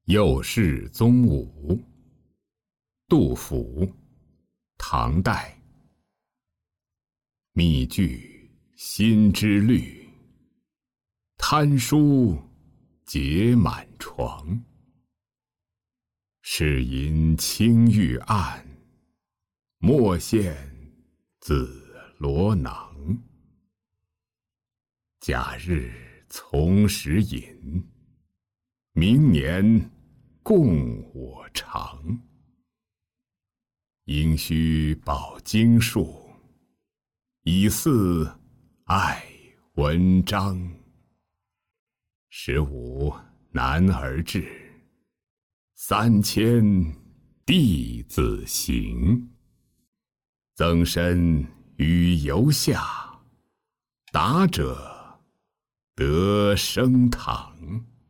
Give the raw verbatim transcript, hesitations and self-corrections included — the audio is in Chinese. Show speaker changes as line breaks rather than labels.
右世宗武，杜甫，唐代。密具心之虑，贪书结满床。是银青玉案，莫羡紫罗囊。假日从时饮，明年供我尝。应须饱经术，以俟爱文章。十五男儿志，三千弟子行。曾参与游下，达者得升堂。